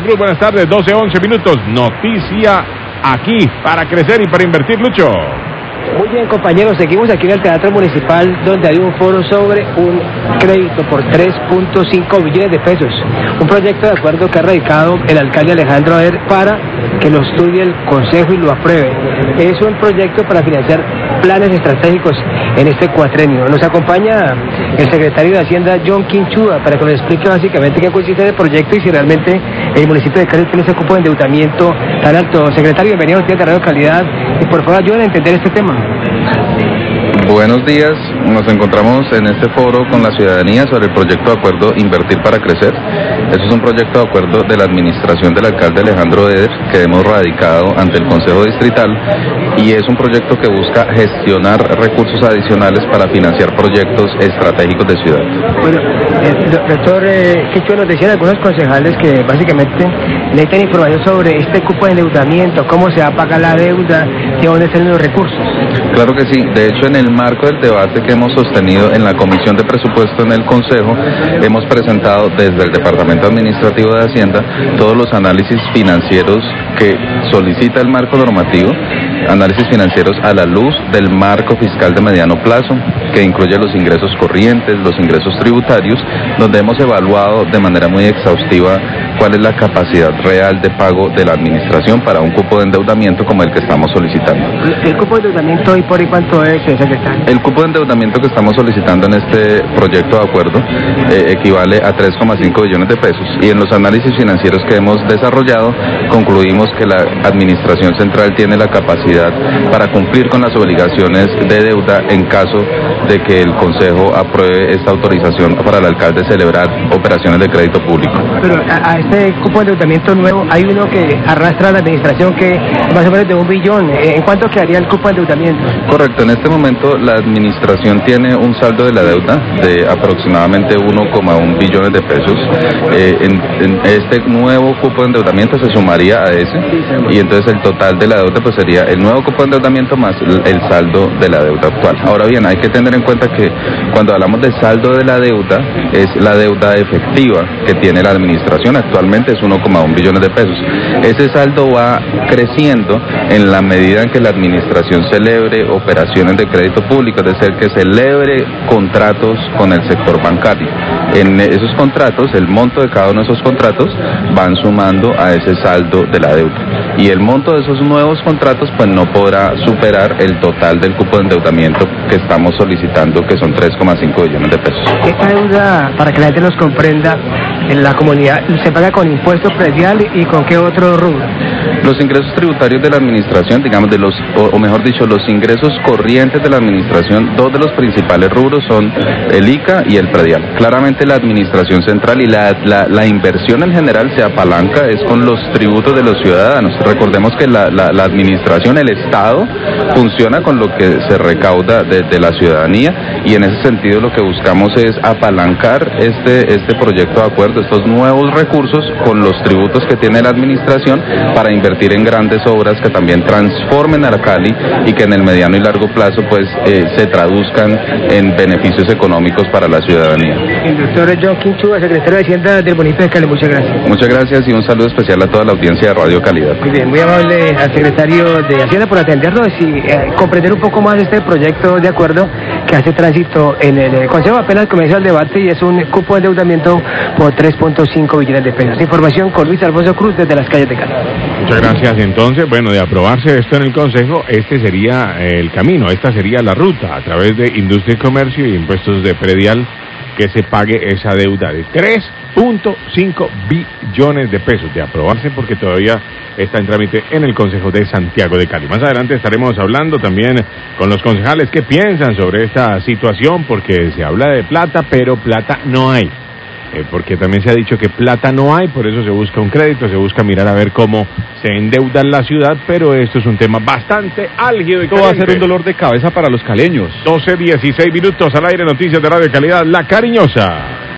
Cruz, buenas tardes, 12:11 minutos. Noticia aquí para crecer y para invertir, Lucho. Muy bien, compañeros, seguimos aquí en el Teatro Municipal, donde hay un foro sobre un crédito por 3.5 billones de pesos. Un proyecto de acuerdo que ha radicado el alcalde Alejandro Eder para que lo estudie el Consejo y lo apruebe. Es un proyecto para financiar planes estratégicos en este cuatrenio. Nos acompaña el secretario de Hacienda, John Quinchua, para que nos explique básicamente qué consiste el proyecto y si realmente el municipio de Cali tiene ese cupo de endeudamiento tan alto. Secretario, bienvenido a de Radio Calidad y por favor ayuden a entender este tema. Buenos días, nos encontramos en este foro con la ciudadanía sobre el proyecto de acuerdo Invertir para Crecer. Este es un proyecto de acuerdo de la administración del alcalde Alejandro Eder que hemos radicado ante el Consejo Distrital y es un proyecto que busca gestionar recursos adicionales para financiar proyectos estratégicos de ciudad. Bueno, doctor Quinchua, nos decían algunos concejales que básicamente necesitan información sobre este cupo de endeudamiento, cómo se va a pagar la deuda, de dónde están los recursos. Claro que sí, de hecho en el marco del debate que hemos sostenido en la Comisión de Presupuesto en el Consejo, hemos presentado desde el Departamento Administrativo de Hacienda todos los análisis financieros que solicita el marco normativo, análisis financieros a la luz del marco fiscal de mediano plazo, que incluye los ingresos corrientes, los ingresos tributarios, donde hemos evaluado de manera muy exhaustiva cuál es la capacidad real de pago de la administración para un cupo de endeudamiento como el que estamos solicitando. ¿El cupo de endeudamiento hoy por hoy cuánto es, secretario? El cupo de endeudamiento que estamos solicitando en este proyecto de acuerdo equivale a 3,5 billones de pesos y en los análisis financieros que hemos desarrollado concluimos que la administración central tiene la capacidad para cumplir con las obligaciones de deuda en caso de que el Consejo apruebe esta autorización para el alcalde celebrar operaciones de crédito público. Pero a este cupo de endeudamiento nuevo hay uno que arrastra a la administración que más o menos de 1 billón. ¿En cuánto quedaría el cupo de endeudamiento? Correcto, en este momento la administración tiene un saldo de la deuda de aproximadamente 1,1 billones de pesos. En este nuevo cupo de endeudamiento se sumaría a ese y entonces el total de la deuda pues sería el nuevo cupo de endeudamiento más el saldo de la deuda actual. Ahora bien, hay que tener en cuenta que cuando hablamos de saldo de la deuda es la deuda efectiva que tiene la administración, actualmente es 1,1 billones de pesos. Ese saldo va creciendo en la medida en que la administración celebre operaciones de crédito público, es decir, que celebre contratos con el sector bancario. En esos contratos, el monto de cada uno de esos contratos van sumando a ese saldo de la deuda. Y el monto de esos nuevos contratos pues no podrá superar el total del cupo de endeudamiento que estamos solicitando, que son 3,5 billones de pesos. Esta deuda, para que la gente nos comprenda, en la comunidad, ¿se paga con impuestos predial y con qué otro rubro? Los ingresos tributarios de la administración, digamos, o mejor dicho, los ingresos corrientes de la administración, dos de los principales rubros son el ICA y el predial. Claramente la administración central y la inversión en general se apalanca es con los tributos de los ciudadanos. Recordemos que la administración, el Estado, funciona con lo que se recauda de la ciudadanía y en ese sentido lo que buscamos es apalancar este proyecto de acuerdo, estos nuevos recursos con los tributos que tiene la administración para invertir en grandes obras que también transformen a la Cali y que en el mediano y largo plazo pues se traduzcan en beneficios económicos para la ciudadanía. El doctor John Quinchua, secretario de Hacienda del municipio de Cali, muchas gracias. Muchas gracias y un saludo especial a toda la audiencia de Radio Calidad. Muy bien, muy amable al secretario de Hacienda por atendernos y comprender un poco más este proyecto de acuerdo que hace tránsito en el Consejo. Apenas comenzó el debate y es un cupo de endeudamiento por 3.5 billones de pesos. Información con Luis Alfonso Cruz desde las calles de Cali. Muchas gracias. Entonces, bueno, de aprobarse esto en el Consejo, este sería el camino, esta sería la ruta a través de Industria y Comercio y Impuestos de Predial que se pague esa deuda de 3.5 billones de pesos. De aprobarse porque todavía está en trámite en el Consejo de Santiago de Cali. Más adelante estaremos hablando también con los concejales qué piensan sobre esta situación porque se habla de plata, pero plata no hay. Porque también se ha dicho que plata no hay, por eso se busca un crédito, se busca mirar a ver cómo se endeuda la ciudad, pero esto es un tema bastante álgido y esto va a ser un dolor de cabeza para los caleños. 12:16 minutos al aire, noticias de Radio Calidad, La Cariñosa.